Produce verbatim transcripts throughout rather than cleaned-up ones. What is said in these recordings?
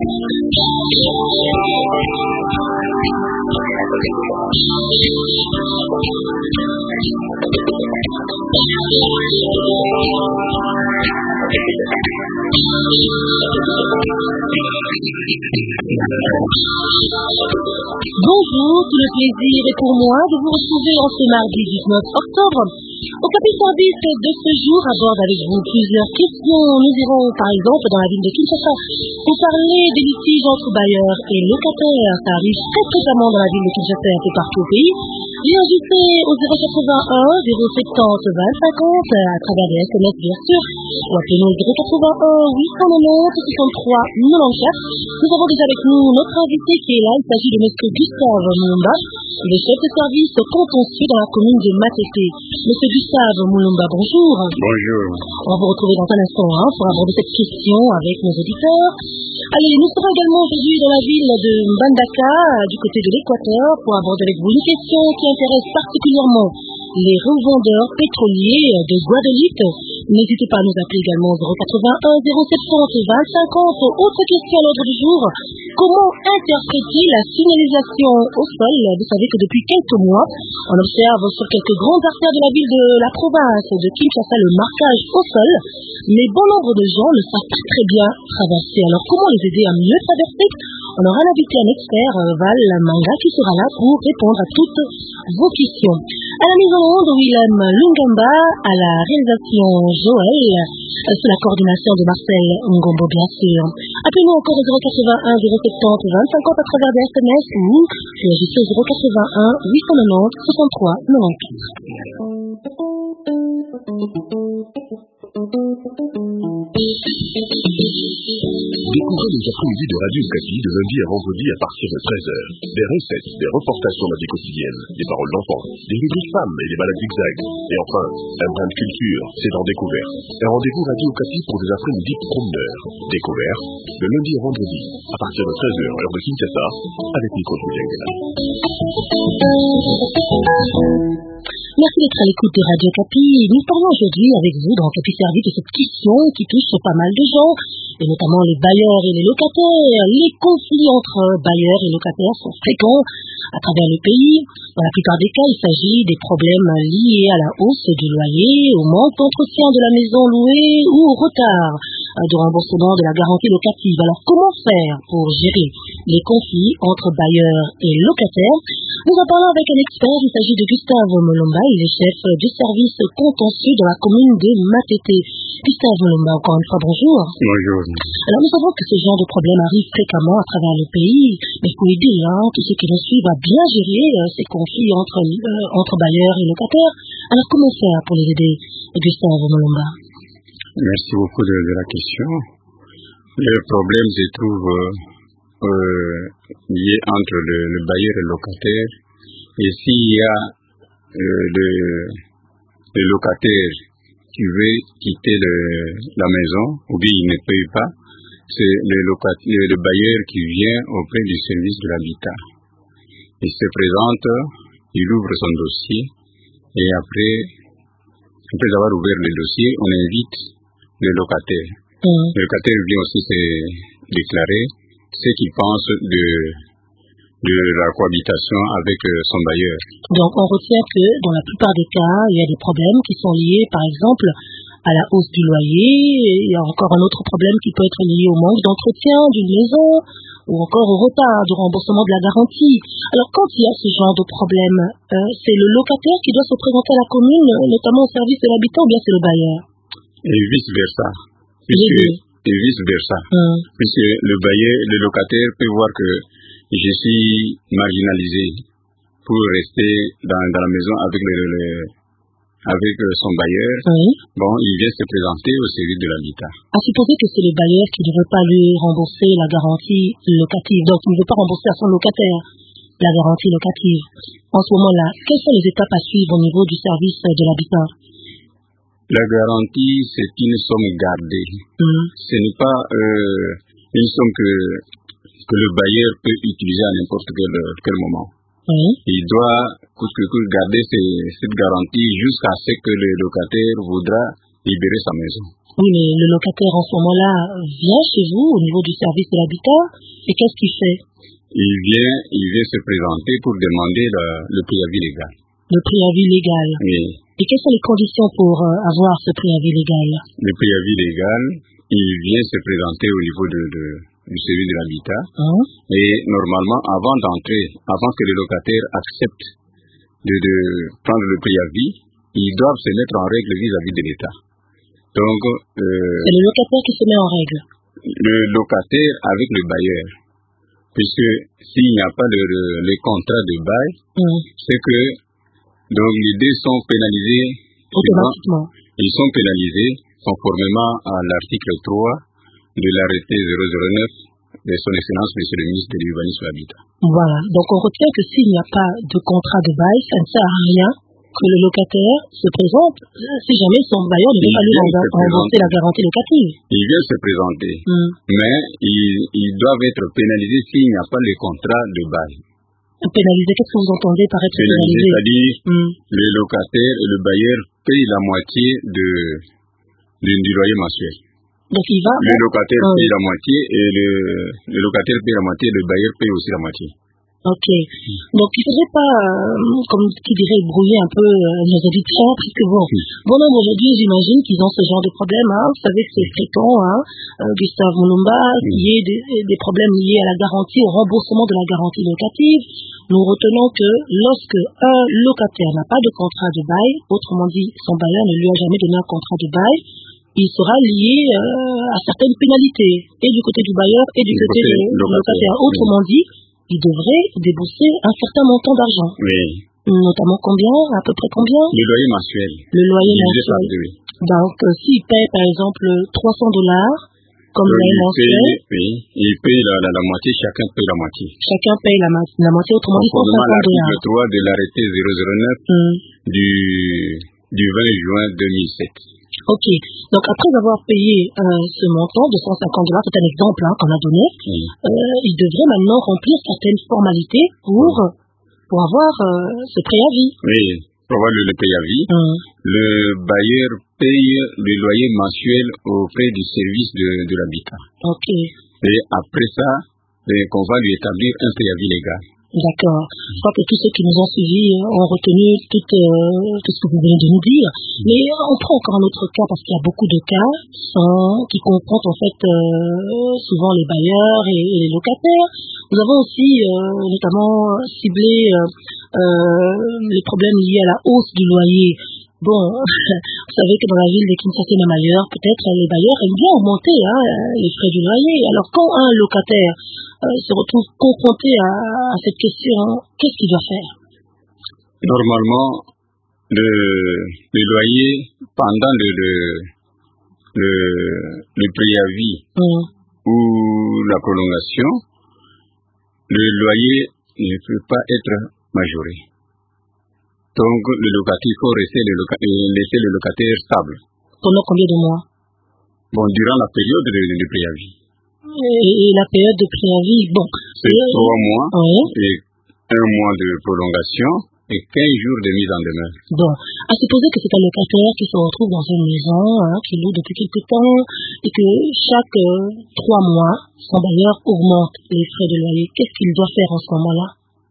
Bonjour, tout le plaisir est pour moi de vous retrouver en ce mardi dix-neuf octobre. Au Capi Service de ce jour aborde avec vous plusieurs questions. Nous irons par exemple dans la ville de Kinshasa pour parler des litiges entre bailleurs et locataires. Ça arrive très fréquemment dans la ville de Kinshasa et un peu partout au pays. Réagissez au zéro quatre-vingt-un zéro soixante-dix vingt cinquante à travers les S M S bien sûr, ou appelez-nous au zéro quatre-vingt-un huit cent quatre-vingt-dix soixante-trois quatre-vingt-quatorze. Nous avons déjà avec nous notre invité qui est là. Il s'agit de M. Gustave Mulumba, le chef de service contentieux dans la commune de Matete. M. Gustave Mulumba, bonjour. Bonjour. On va vous retrouver dans un instant hein, pour aborder cette question avec nos auditeurs. Allez, nous serons également aujourd'hui dans la ville de Mbandaka, du côté de l'Équateur, pour aborder avec vous une question qui intéresse particulièrement les revendeurs pétroliers de Guadeloupe. N'hésitez pas à nous appeler également au zéro quatre-vingt-un zéro soixante-dix vingt cinquante. Autre question à l'ordre du jour, comment interpréter la signalisation au sol? Vous savez que depuis quelques mois, on observe sur quelques grandes artères de la ville de la province de Kinshasa le marquage au sol, mais bon nombre de gens ne savent pas très bien traverser. Alors comment les aider à mieux traverser? On aura invité un expert, Val Manga, qui sera là pour répondre à toutes vos questions. À la mise en onde, Willem Lungamba, à la réalisation Joël, sous la coordination de Marcel Ngombo, bien sûr. Appelez-nous encore au zéro quatre-vingt-un zéro soixante-dix vingt cinquante à travers des S M S ou réagissez au zéro quatre-vingt-un huit cent quatre-vingt-dix soixante-trois Découvrez les après-midi de Radio Okapi de lundi à vendredi à partir de treize heures. Des recettes, des reportages sur la vie quotidienne, des paroles d'enfants, des rubriques femmes et des balades zigzag. Et enfin, un brin de culture, c'est dans Découverte. Un rendez-vous Radio Okapi pour des après-midi promeneurs. Découverte, de lundi à vendredi, à partir de treize heures, heure de Kinshasa, avec Nico Jouliangela. Merci d'être à l'écoute de Radio Okapi. Nous parlons aujourd'hui avec vous dans Okapi Service de cette question qui touche pas mal de gens, et notamment les bailleurs et les locataires. Les conflits entre bailleurs et locataires sont fréquents à travers le pays. Dans la plupart des cas, il s'agit des problèmes liés à la hausse du loyer, au manque d'entretien de la maison louée ou au retard de remboursement de la garantie locative. Alors comment faire pour gérer les conflits entre bailleurs et locataires? Nous en parlons avec un expert. Il s'agit de Gustave Mulumba. Il est chef du service contentieux de la commune de Matete. Gustave Mulumba, encore une fois, bonjour. Bonjour. Alors nous savons que ce genre de problème arrive fréquemment à travers le pays, mais il faut aider hein, tous ceux qui nous suivent à bien gérer euh, ces conflits entre, euh, entre bailleurs et locataires. Alors comment faire pour les aider, Gustave Mulumba? Merci beaucoup de, de la question. Le problème se trouve euh, euh, lié entre le, le bailleur et le locataire. Et s'il y a euh, le, le locataire qui veut quitter le, la maison, ou bien il ne paye pas, c'est le, locataire, le bailleur qui vient auprès du service de l'habitat. Il se présente, il ouvre son dossier, et après, après avoir ouvert le dossier, on invite le locataire. Mmh. Le locataire vient aussi se déclarer ce qu'il pense de, de la cohabitation avec son bailleur. Donc on retient que dans la plupart des cas, il y a des problèmes qui sont liés par exemple à la hausse du loyer, il y a encore un autre problème qui peut être lié au manque d'entretien d'une maison ou encore au retard du remboursement de la garantie. Alors quand il y a ce genre de problème, euh, c'est le locataire qui doit se présenter à la commune, notamment au service de l'habitant, ou bien c'est le bailleur? Et vice-versa. Puisque, et vice-versa. Hum. Puisque le bailleur, le locataire peut voir que je suis marginalisé pour rester dans, dans la maison avec, le, le, avec son bailleur. Oui. Bon, il vient se présenter au service de l'habitat. À supposer que c'est le bailleur qui ne veut pas lui rembourser la garantie locative, donc il ne veut pas rembourser à son locataire la garantie locative. En ce moment-là, quelles sont les étapes à suivre au niveau du service de l'habitat? La garantie, c'est une somme gardée. Mmh. Ce n'est pas euh, une somme que, que le bailleur peut utiliser à n'importe quel, quel moment. Mmh. Il doit coûte que coûte garder ces, cette garantie jusqu'à ce que le locataire voudra libérer sa maison. Oui, mais le locataire en ce moment-là vient chez vous au niveau du service de l'habitat et qu'est-ce qu'il fait? Il vient, il vient se présenter pour demander le, le préavis légal. Le préavis légal. Oui. Et quelles sont les conditions pour euh, avoir ce préavis légal? Le préavis légal, il vient se présenter au niveau de, de, du service de l'habitat. Hein? Et normalement, avant d'entrer, avant que le locataire accepte de, de prendre le préavis, ils doivent se mettre en règle vis-à-vis de l'État. Donc, euh, c'est le locataire qui se met en règle. Le locataire avec le bailleur. Puisque s'il n'y a pas le, le, le contrat de bail, mmh. c'est que donc les deux sont pénalisés. Automatiquement. Ils sont pénalisés conformément à l'article trois de l'arrêté zéro zéro neuf de son excellence, monsieur le ministre de l'Urbanisme et de l'Habitat. Voilà. Donc on retient que s'il n'y a pas de contrat de bail, ça ne sert à rien que le locataire se présente si jamais son bailleur ne veut pas lui rembourser la garantie locative. Il vient se présenter, mmh. mais ils, ils doivent être pénalisés s'il n'y a pas le contrat de bail. Pénalisé, qu'est-ce que vous entendez par être pénalisé? Pénalisé, c'est-à-dire mmh. le locataire et le bailleur payent la moitié de, de, du loyer mensuel. Donc il va... Le locataire mmh. paye la moitié et le, le locataire paye la moitié et le bailleur paye aussi la moitié. Ok. Donc, il ne faudrait pas, euh, comme qui dirait, brouiller un peu euh, nos auditeurs, parce que bon, oui. bon nombre aujourd'hui, j'imagine qu'ils ont ce genre de problème, hein. Vous savez que c'est fréquent, hein, euh, Gustave Mulumba, oui. qu'il y ait des, des problèmes liés à la garantie, au remboursement de la garantie locative. Nous retenons que lorsque un locataire n'a pas de contrat de bail, autrement dit, son bailleur ne lui a jamais donné un contrat de bail, il sera lié euh, à certaines pénalités, et du côté du bailleur, et du, du côté, côté du locataire. Autrement oui. dit, il devrait débourser un certain montant d'argent. Oui. Notamment combien? À peu près combien? Le loyer mensuel. Le loyer mensuel. Donc, euh, s'il paye, par exemple, trois cents dollars, comme Donc, loyer mensuel. Oui, il paye la, la, la moitié, chacun paye la moitié. Chacun paye la, la moitié, autrement dit, cent cinquante dollars. L'article trois de l'arrêté zéro zéro neuf hum. du, du vingt juin deux mille sept. Ok. Donc, après avoir payé euh, ce montant de cent cinquante dollars, c'est un exemple hein, qu'on a donné, oui. euh, il devrait maintenant remplir certaines formalités pour, oui. pour avoir euh, ce préavis. Oui, pour avoir le, le préavis. Hum. Le bailleur paye le loyer mensuel auprès du service de, de l'habitat. Ok. Et après ça, qu'on va lui établir un préavis légal. D'accord. Je crois que tous ceux qui nous ont suivis ont retenu tout, euh, tout ce que vous venez de nous dire. Mais on prend encore un autre cas parce qu'il y a beaucoup de cas sont, qui confrontent en fait euh, souvent les bailleurs et, et les locataires. Nous avons aussi euh, notamment ciblé euh, euh, les problèmes liés à la hausse du loyer. Bon, vous savez que dans la ville de Kinshasa, même ailleurs, peut-être les bailleurs aiment bien augmenter hein, les frais du loyer. Alors quand un locataire euh, se retrouve confronté à, à cette question, qu'est-ce qu'il doit faire? Normalement, le, le loyer, pendant le, le, le, le préavis mmh. ou la prolongation, le loyer ne peut pas être majoré. Donc, le locatif, il faut rester le loca- laisser le locataire stable. Pendant combien de mois? Bon, durant la période de, de préavis. Et, et la période de préavis, bon. C'est euh, trois mois, oui. et un mois de prolongation, et quinze jours de mise en demeure. Bon, à supposer que c'est un locataire qui se retrouve dans une maison, hein, qui loue depuis quelque temps, et que chaque euh, trois mois, son bailleur augmente les frais de loyer. Qu'est-ce qu'il doit faire en ce moment-là?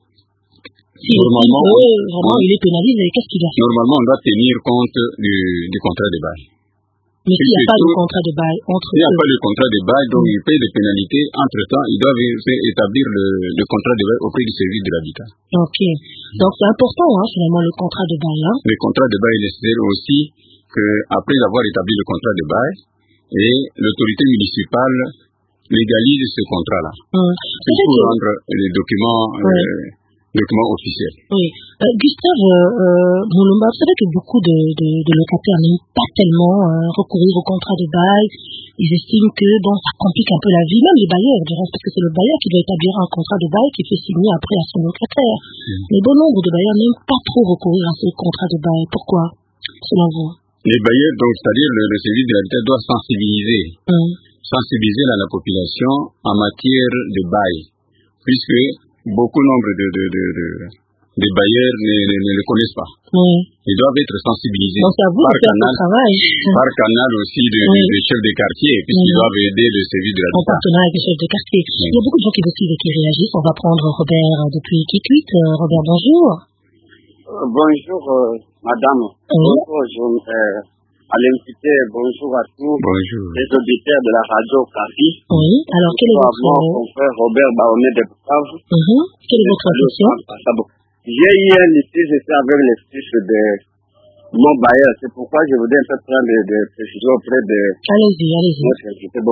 Si normalement, il, peut, vraiment, il est pénalisé, qu'est-ce qu'il doit faire? Normalement, on doit tenir compte du, du contrat de bail. Mais s'il n'y a pas de contrat de bail entre eux. Il n'y a pas de contrat de bail, donc mmh. il paye des pénalités. Entre-temps, ils doivent établir le, le contrat de bail auprès du service de l'habitat. Ok. Donc c'est important, hein, finalement, le contrat de bail. Hein. Le contrat de bail est nécessaire aussi qu'après avoir établi le contrat de bail, et l'autorité municipale légalise ce contrat-là. Mmh. Il faut que... rendre les documents... Ouais. Euh, documents officiels. Oui. Euh, Gustave euh, Mulumba, vous savez que beaucoup de, de, de locataires n'aiment pas tellement euh, recourir au contrat de bail. Ils estiment que bon, ça complique un peu la vie, même les bailleurs, du reste, parce que c'est le bailleur qui doit établir un contrat de bail qui fait signer après à son locataire. Mmh. Mais bon nombre de bailleurs n'aiment pas trop recourir à ce contrat de bail. Pourquoi, selon vous? Les bailleurs, donc, c'est-à-dire le, le service de l'habitat doit sensibiliser, mmh. sensibiliser la, la population en matière de bail, puisque beaucoup nombre de, de, de, de, des bailleurs ne, ne, ne le connaissent pas. Oui. Ils doivent être sensibilisés. Donc, c'est à vous de faire ce travail. Par canal aussi de, oui. de, de chefs de quartier, puisqu'ils oui. doivent aider le service de l'habitat. En partenariat avec les chefs de quartier. Oui. Il y a beaucoup de gens qui vous suivent et qui réagissent. On va prendre Robert depuis Kikwit. Euh, Robert, bonjour. Euh, bonjour, euh, madame. Oui. Bonjour, je, euh, à l'invité, bonjour à tous bonjour. Les auditeurs de la radio Capi. Oui, alors quel est votre... Mon frère Robert Baonet de Bukavu. Mm-hmm. Quelle est votre question? J'ai eu un litige ici avec les fils de mon bailleur. C'est pourquoi je voudrais un peu prendre des précisions auprès de... Allez-y, allez-y. Notre invité. Bon.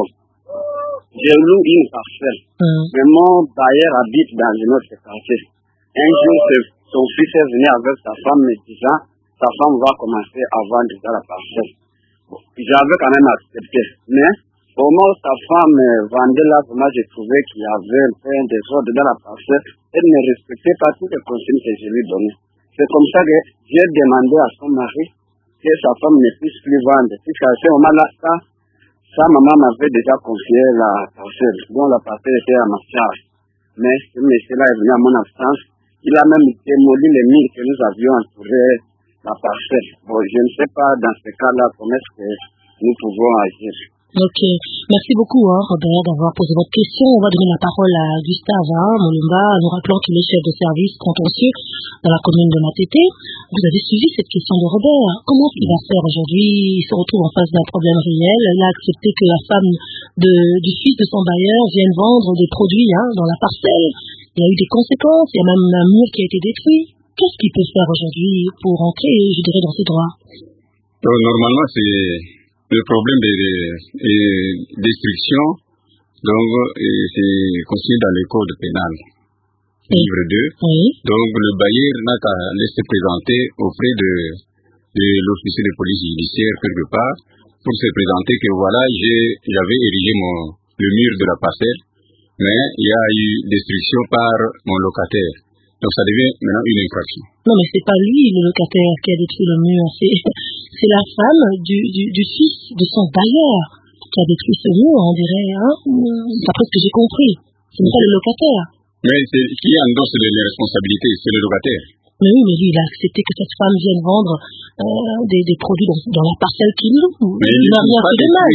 Je loue une parcelle. Mm. Mais mon bailleur habite dans une autre quartier. Un jour, son fils est venu avec sa femme me disant sa femme va commencer à vendre dans la parcelle. Bon, j'avais quand même accepté. Mais au moment où sa femme vendait là, moi j'ai trouvé qu'il y avait un peu un désordre dans la parcelle. Elle ne respectait pas toutes les consignes que je lui donnais. C'est comme ça que j'ai demandé à son mari que sa femme ne puisse plus vendre. Puisqu'à ce moment-là, ça, sa maman m'avait déjà confié la parcelle, dont la parcelle était à ma charge. Mais ce monsieur-là est venu à mon absence. Il a même démoli les murs que nous avions entourés la parcelle. Bon, je ne sais pas dans ce cas-là comment est-ce que nous pouvons agir. Ok, merci beaucoup hein, Robert d'avoir posé votre question. On va donner la parole à Gustave hein, Molumba, nous rappelant qu'il est chef de service contentieux dans la commune de Matete. Vous avez suivi cette question de Robert. Comment il va faire aujourd'hui? Il se retrouve en face d'un problème réel. Il a accepté que la femme de, du fils de son bailleur vienne vendre des produits hein, dans la parcelle. Il y a eu des conséquences, il y a même un mur qui a été détruit. Qu'est-ce qu'il peut faire aujourd'hui pour entrer, je dirais, dans ses droits? Donc, normalement, c'est le problème de, de, de destruction. Donc, c'est consigné dans le code pénal, oui. livre deux. Oui. Donc, le bailleur n'a qu'à laisser présenter auprès de, de l'officier de police judiciaire quelque part pour se présenter que voilà, j'avais érigé mon, le mur de la parcelle, mais il y a eu destruction par mon locataire. Donc ça devient maintenant une infraction. Non mais c'est pas lui le locataire qui a détruit le mur, c'est, c'est la femme du, du, du fils de son bailleur qui a détruit ce mur, on dirait, hein, d'après ce que j'ai compris. Ce n'est pas le locataire. Mais c'est qui endosse les, les responsabilités, c'est le locataire. Mais oui, mais lui, il a accepté que cette femme vienne vendre euh, des, des produits dans, dans la parcelle qu'il loue. Mais il n'a rien fait de mal.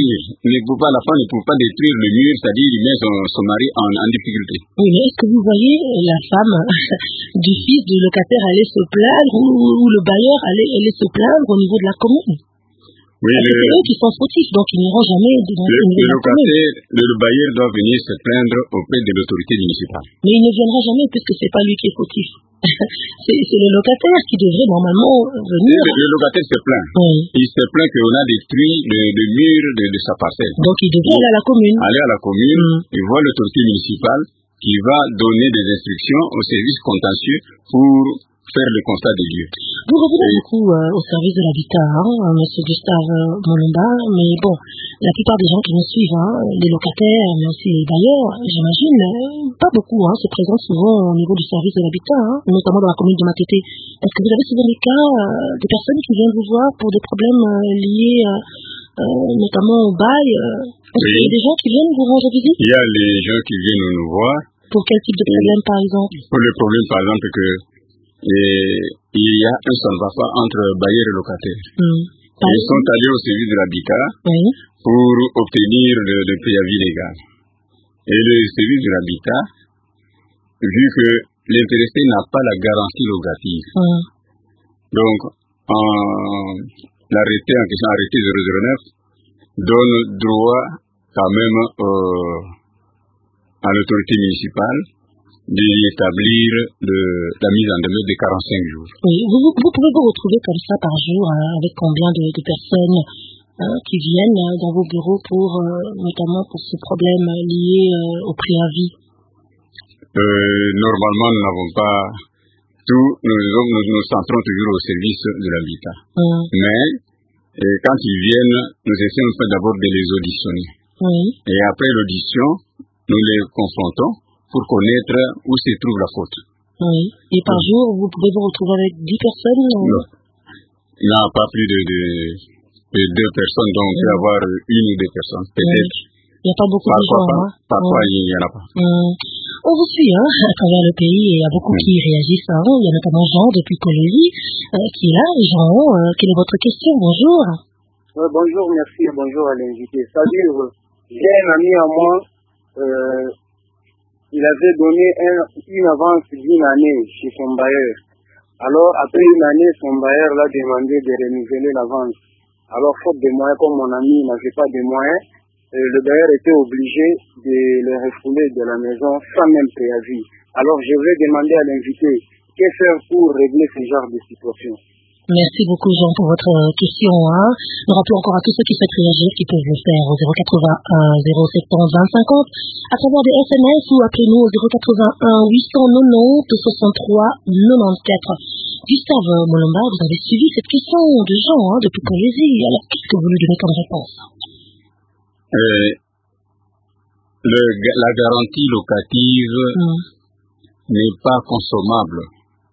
La femme ne peut pas détruire le mur, c'est-à-dire il met son, son mari en, en difficulté. Oui, mais est-ce que vous voyez la femme du fils du locataire aller se plaindre ou, ou le bailleur aller, aller se plaindre au niveau de la commune? Oui, le, c'est eux qui sont fautifs, donc ils n'iront jamais dans le, le locataire, le, le bailleur doit venir se plaindre auprès de l'autorité municipale. Mais il ne viendra jamais puisque c'est pas lui qui est fautif. c'est, c'est le locataire qui devrait normalement venir. Le, le locataire se plaint. Oui. Il se plaint qu'on a détruit le, le mur de, de sa parcelle. Donc il devrait aller à la commune. Aller à la commune, mm. il voit l'autorité municipale qui va donner des instructions au service contentieux pour faire le constat des lieux. Vous revenez du coup euh, au service de l'habitat, hein, M. Gustave euh, Molumba, mais bon, la plupart des gens qui nous suivent, hein, les locataires, mais aussi les bailleurs, j'imagine, euh, pas beaucoup, hein, se présentent souvent au niveau du service de l'habitat, hein, notamment dans la commune de Matete. Est-ce que vous avez souvent des cas, euh, des personnes qui viennent vous voir pour des problèmes euh, liés euh, euh, notamment au bail euh, Est-ce oui. qu'il y a des gens qui viennent vous rendre visite? Il y a les gens qui viennent nous voir. Pour quel type de problème, par exemple? Pour le problème, par exemple, que et il y a un salva-fa entre bailleurs et locataires. Mmh. Ils sont allés au service de l'habitat oui. pour obtenir le, le préavis légal. Et le service de l'habitat, vu que l'intéressé n'a pas la garantie locative, mmh. donc en, l'arrêté en question, arrêté zéro zéro neuf, donne droit quand même euh, à l'autorité municipale d'établir la mise en demeure de quarante-cinq jours. Oui, vous, vous, vous pouvez vous retrouver comme ça par jour hein, avec combien de, de personnes hein, qui viennent hein, dans vos bureaux pour euh, notamment pour ce problème lié euh, au préavis? euh, Normalement, nous n'avons pas tout, nous, nous nous centrons toujours au service de l'habitat. Hum. Mais et quand ils viennent, nous essayons d'abord de les auditionner. Oui. Et après l'audition, nous les confrontons pour connaître où se trouve la faute. Oui. Et par oui. jour, vous pouvez vous retrouver avec dix personnes ou... Non. Non, pas plus de, de, de deux personnes, donc il peut y avoir une ou deux personnes, peut-être. Oui. Il n'y a pas beaucoup parfois, de gens, pas, hein? Parfois, oui. il n'y en a pas. Hum. On vous suit hein, à travers le pays et il y a beaucoup qui réagissent. Hein. Il y a notamment Jean depuis Colombie euh, qui est là. Jean, euh, quelle est votre question? Bonjour. Euh, bonjour, merci, bonjour à l'invité. C'est-à-dire, j'ai un ami à moi, euh, il avait donné un, une avance d'une année chez son bailleur. Alors, après une année, son bailleur l'a demandé de renouveler l'avance. Alors, faute de moyens, comme mon ami n'avait pas de moyens, le bailleur était obligé de le refouler de la maison sans même préavis. Alors je vais demander à l'invité, que faire pour régler ce genre de situation? Merci beaucoup Jean pour votre question. Hein. Nous rappelons encore à tous ceux qui souhaitent réagir qui peuvent le faire au zéro quatre-vingt-un zéro soixante vingt cinquante à travers des S M S ou appelez-nous au zéro quatre-vingt-un huit cent quatre-vingt-dix soixante-trois quatre-vingt-quatorze. Gustave Molomba, vous avez suivi cette question de Jean hein, depuis Colombie. Alors qu'est-ce que vous lui donnez comme réponse? Euh, le, la garantie locative mmh. n'est pas consommable.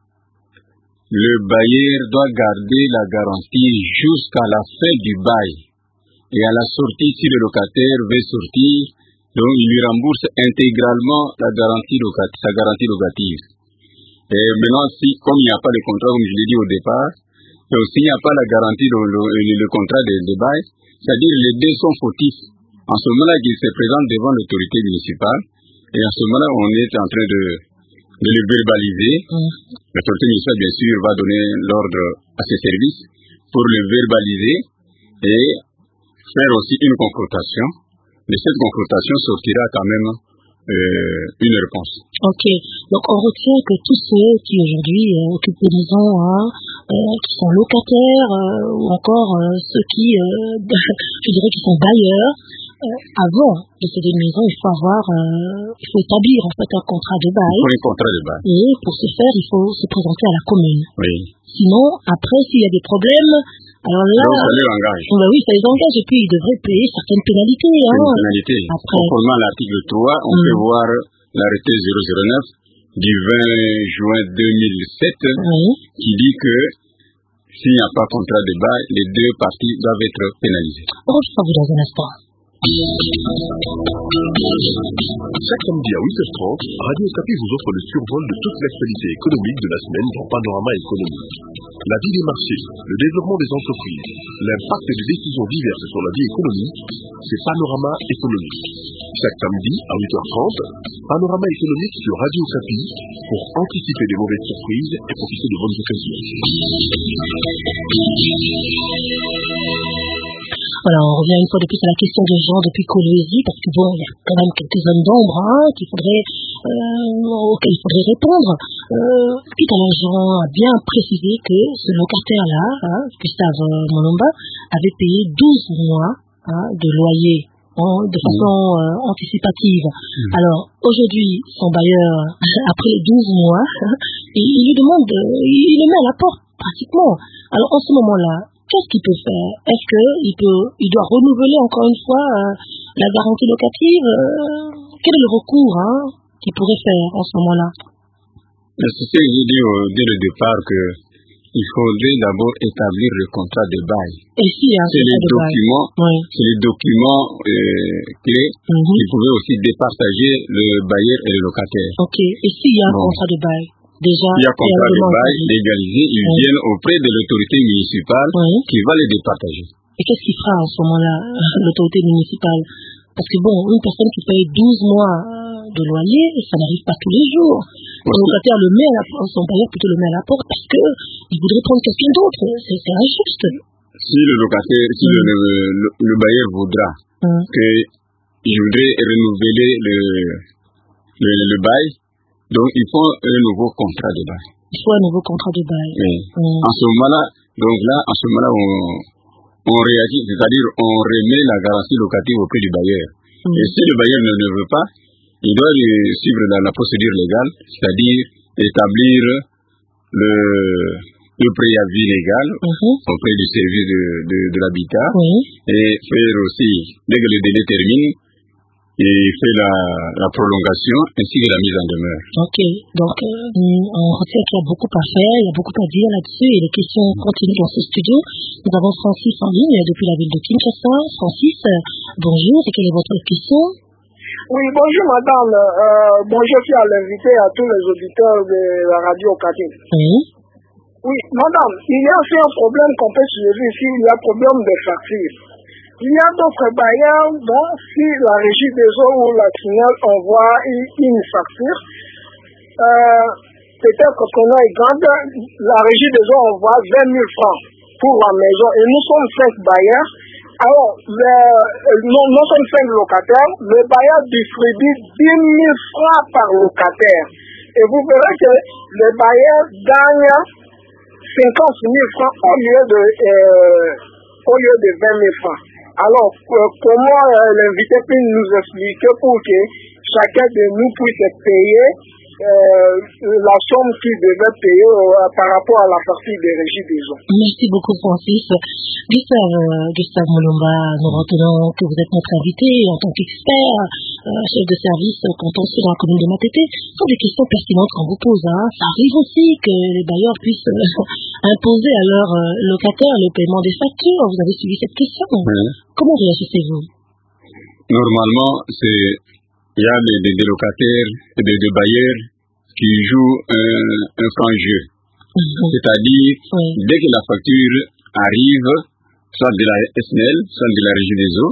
Le bailleur doit garder la garantie jusqu'à la fin du bail. Et à la sortie, si le locataire veut sortir, donc il lui rembourse intégralement la garantie locative, sa garantie locative. Et maintenant, si, comme il n'y a pas de contrat, comme je l'ai dit au départ, donc s'il n'y a pas la garantie, le, le, le contrat de, de bail, c'est-à-dire les deux sont fautifs. En ce moment-là, il se présente devant l'autorité municipale et en ce moment-là, on est en train de, de le verbaliser. Mmh. L'autorité municipale, bien sûr, va donner l'ordre à ses services pour le verbaliser et faire aussi une confrontation. Mais cette confrontation sortira quand même euh, une réponse. Ok, donc on retient que tous ceux qui aujourd'hui euh, occupent des maisons, hein, euh, qui sont locataires euh, ou encore euh, ceux qui, euh, je dirais, qui sont bailleurs, Euh, avant de céder une maison, il faut avoir, euh, il faut établir en fait un contrat de bail. Il faut un contrat de bail. Et pour ce faire, il faut se présenter à la commune. Oui. Sinon, après, s'il y a des problèmes, alors là, donc, ça les engage. Ben oui, ça les engage et puis ils devraient payer certaines pénalités. Hein. Une pénalité. Après. Conformément à l'article trois, on mmh. peut voir l'arrêté zéro zéro neuf du vingt juin deux mille sept oui. qui dit que s'il n'y a pas contrat de bail, les deux parties doivent être pénalisées. On reviendra vous dans un instant. Chaque samedi à huit heures trente, Radio Okapi vous offre le survol de toute l'actualité économique de la semaine dans Panorama économique. La vie des marchés, le développement des entreprises, l'impact des décisions diverses sur la vie économique, c'est Panorama économique. Chaque samedi à huit heures trente, Panorama économique sur Radio Okapi pour anticiper des mauvaises surprises et profiter de bonnes occasions. Voilà, on revient une fois de plus à la question de Jean depuis Colombie, parce que bon, il y a quand même quelques zones d'ombre hein, qu'il faudrait, euh, auxquelles il faudrait répondre. Euh, quitte à Jean a bien précisé que ce locataire-là, hein, Gustave Molomba, avait payé douze mois hein, de loyer hein, de façon euh, anticipative. Mmh. Alors, aujourd'hui, son bailleur, après les douze mois, il, il lui demande, il, il le met à la porte, pratiquement. Alors, en ce moment-là, qu'est-ce qu'il peut faire? Est-ce qu'il peut, il doit renouveler encore une fois euh, la garantie locative? euh, Quel est le recours hein, qu'il pourrait faire en ce moment-là? C'est ce que j'ai dit euh, dès le départ que il faudrait d'abord établir le contrat de bail. Et si, hein, c'est, les documents, oui. c'est les documents euh, clés mm-hmm. qui pouvaient aussi départager le bailleur et le locataire. Ok. Et s'il y a un bon. contrat de bail? Déjà, il y a contrat de bail légalisé, ils oui. viennent auprès de l'autorité municipale oui. qui va les départager. Et qu'est-ce qu'il fera en ce moment-là, l'autorité municipale? Parce que bon, une personne qui paye douze mois de loyer, ça n'arrive pas tous les jours. Le locataire le met à la porte, son bailleur plutôt le met à la porte parce que il voudrait prendre quelqu'un d'autre. C'est, c'est injuste. Si le locataire, si mm. le, le, le bailleur voudra mm. que il voudrait renouveler le, le, le bail, donc il faut un nouveau contrat de bail. Il faut un nouveau contrat de bail. Oui. Mm. En ce moment-là, donc là, en ce moment-là, on, on réagit, c'est-à-dire on remet la garantie locative auprès du bailleur. Mm. Et si le bailleur ne le veut pas, il doit suivre la, la procédure légale, c'est-à-dire établir le, le préavis légal mm-hmm. auprès du service de, de, de l'habitat oui. et faire aussi, dès que le délai termine, et fait la, la prolongation ainsi que la mise en demeure. Ok, donc euh, on retient qu'il y a beaucoup à faire, il y a beaucoup à dire là-dessus et les questions continuent dans ce studio. Nous avons Francis en ligne depuis la ville de Kinshasa. Francis, euh, bonjour, et quelle est votre question? Oui, bonjour madame. Euh, bonjour à l'invité, à tous les auditeurs de la radio Okapi. Oui. Oui, madame, il y a aussi un problème qu'on peut soulever ici, il y a un problème de facture. Il y a d'autres bailleurs, bon, si la régie des eaux ou la signal envoie une facture, euh, peut-être que qu'on a grande, la régie des eaux envoie vingt mille francs pour la maison et nous sommes cinq bailleurs. Alors, le, nous, nous sommes cinq locataires, le bailleur distribue dix mille francs par locataire. Et vous verrez que le bailleur gagne cinquante mille francs au lieu de, euh, au lieu de vingt mille francs. Alors, euh, comment euh, l'invité peut nous expliquer pour que chacun de nous puisse payer euh, la somme qu'il devait payer euh, par rapport à la partie des régies des eaux. Merci beaucoup, Francis. Gustave, euh, Gustave Mulumba, nous retenons que vous êtes notre invité en tant qu'expert, euh, chef de service contentieux dans la commune de Matete. Ce sont des questions pertinentes qu'on vous pose. Hein. Ça arrive aussi que les bailleurs puissent euh, imposer à leurs euh, locataires le paiement des factures. Vous avez suivi cette question. Oui. Comment réagissez-vous? Normalement, c'est il y a des, des, des locataires et des, des bailleurs qui jouent un, un franc jeu. Mm-hmm. C'est-à-dire, oui. Dès que la facture arrive, soit de la S N L, soit de la régie des eaux,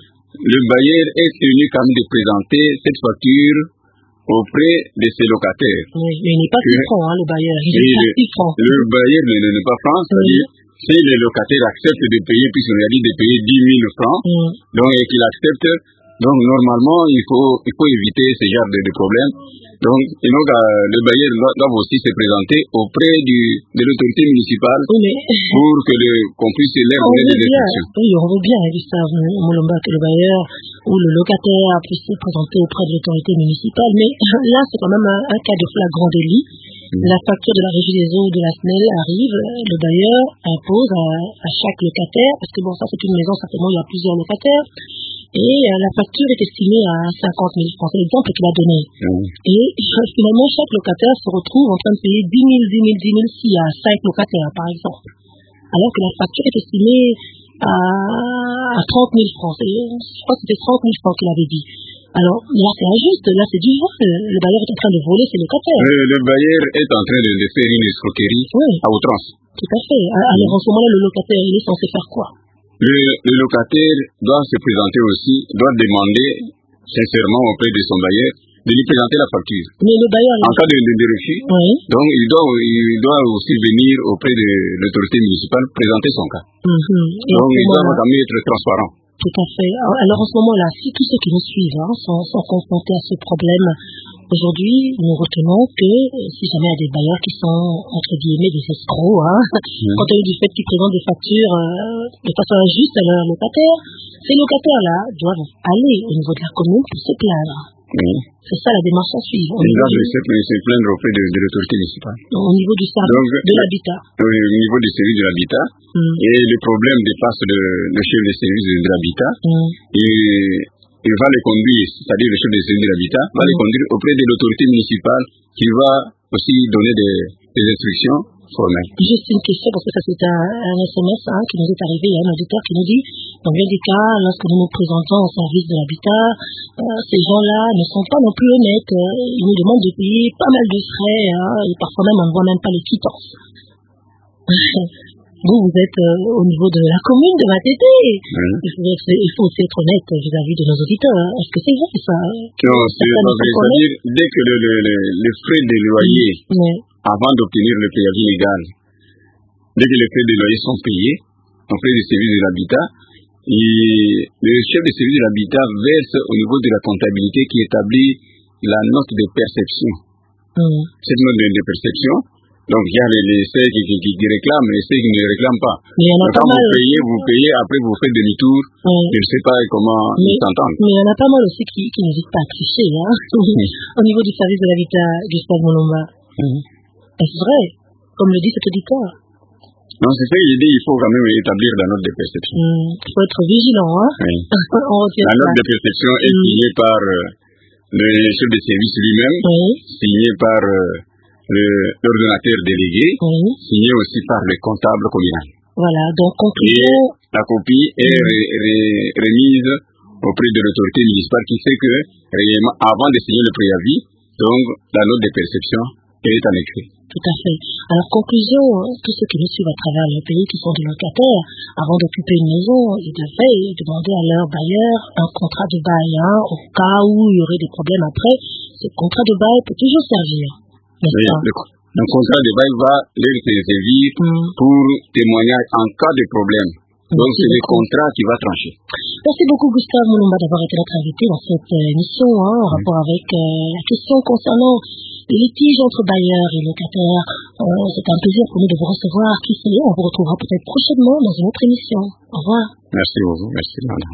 le bailleur est tenu quand même de présenter cette facture auprès de ses locataires. Oui, mais il n'est pas plus franc, hein, le bailleur. Il n'est pas plus franc. Le bailleur n'est pas franc, c'est-à-dire, oui. Si les locataires acceptent de payer, puisqu'on a dit de payer dix mille francs, mm. donc et qu'ils acceptent, donc normalement, il faut, il faut éviter ce genre de, de problème. Donc, et donc euh, le bailleur doit, doit aussi se présenter auprès du, de l'autorité municipale oui, mais... pour que le, qu'on puisse leur donner des instructions. Oui, on veut bien, Gustave Mulumba, que le bailleur ou le locataire puisse se présenter auprès de l'autorité municipale. Mais là, c'est quand même un, un cas de flagrant délit. Mmh. La facture de la régie des eaux de la S N E L arrive, le bailleur impose à, à chaque locataire, parce que bon, ça c'est une maison, certainement il y a plusieurs locataires, et euh, la facture est estimée à cinquante mille francs, c'est l'exemple qu'il a donné. Mmh. Et finalement, chaque locataire se retrouve en train de payer dix mille, dix mille, dix mille s'il y a cinq locataires, par exemple. Alors que la facture est estimée à, à trente mille francs. C'est, je crois que c'était trente mille francs qu'il avait dit. Alors, là, c'est injuste, là, c'est du vol. Le bailleur est en train de voler ses locataires. Le, le bailleur est en train de, de faire une escroquerie oui. à outrance. Tout à fait. Alors, en ce moment-là, le locataire, il est censé faire quoi? Le, le locataire doit se présenter aussi, doit demander sincèrement auprès de son bailleur de lui présenter la facture. Mais le bailleur... En cas de, de, de refus, oui. donc il doit, il doit aussi venir auprès de l'autorité municipale présenter son cas. Mm-hmm. Donc, il doit quand même être transparent. Tout à fait. Alors en ce moment-là, si tous ceux qui nous suivent hein, sont, sont confrontés à ce problème, aujourd'hui, nous retenons que si jamais il y a des bailleurs qui sont, entre guillemets, des escrocs, hein, mmh. compte tenu du fait qu'ils présentent des factures euh, de façon injuste à leurs locataires, ces locataires-là doivent aller au niveau de la commune pour se plaindre. Mmh. C'est ça la démarche à suivre. Ils doivent du... se plaindre auprès de, de l'autorité municipale. Au niveau du service Donc, de l'habitat. Au niveau du service de l'habitat. Mm. Et le problème dépasse le, le chef de service de, de l'habitat. Mm. Et il va les conduire, c'est-à-dire le chef de service de l'habitat, va mm. les conduire auprès de l'autorité municipale qui va aussi donner des, des instructions formelles. Juste une question, parce que ça c'est un, un S M S hein, qui nous est arrivé, il y a un auditeur qui nous dit, dans bien des cas, lorsque nous nous présentons au service de l'habitat, euh, ces gens-là ne sont pas non plus honnêtes. Euh, ils nous demandent de payer pas mal de frais, hein, et parfois même on ne voit même pas les quittances. Vous, vous êtes euh, au niveau de la commune de Matete. Oui. Il, faut, il faut aussi être honnête vis-à-vis de nos auditeurs. Hein. Est-ce que c'est vrai ça? Non, c'est pas vrai. C'est-à-dire, dès que le, le, le, les frais de loyer, oui. avant d'obtenir le préavis légal, dès que les frais de loyer sont payés, en fait du service de l'habitat, et le chef de service de l'habitat verse au niveau de la comptabilité qui établit la note de perception. Mm. Cette note de, de perception, donc il y a les, les C qui, qui, qui, qui réclament et les C qui ne réclament pas. Donc, quand vous payez, vous payez, après vous faites demi-tour, mm. je ne sais pas comment mais, ils s'entendent. Mais il y en a pas mal aussi qui, qui n'hésitent pas à tricher, hein, mm. au niveau du service de l'habitat, Gustave Mulumba. Mm. Est-ce vrai, comme le dit cet auditeur? Non, c'est ça qu'il dit, il faut quand même établir la note de perception. Il mmh, faut être vigilant, hein. Oui. La note de perception est mmh. signée par euh, le chef de service lui-même, oui. signée par euh, le, l'ordonnateur délégué, oui. signée aussi par le comptable communal. Voilà, donc conclusion... Et la copie est mmh. ré, ré, remise auprès de l'autorité municipale qui fait que, réellement, avant de signer le préavis, donc, la note de perception est en écrit. Tout à fait. Alors, conclusion, tous ceux qui nous suivent à travers le pays, qui sont des locataires, avant d'occuper une maison, ils devraient demander à leur bailleur un contrat de bail, hein, au cas où il y aurait des problèmes après. Ce contrat de bail peut toujours servir. Oui, le, le contrat de bail va leur servir mm. pour témoignage en cas de problème. Donc, Merci c'est beaucoup. Le contrat qui va trancher. Merci beaucoup, Gustave Mulumba, d'avoir été notre invité dans cette euh, émission, hein, en mm. rapport avec euh, la question concernant les litiges entre bailleurs et locataires. Euh, c'est un plaisir pour nous de vous recevoir. Qui sait, on vous retrouvera peut-être prochainement dans une autre émission. Au revoir. Merci beaucoup. Merci, madame.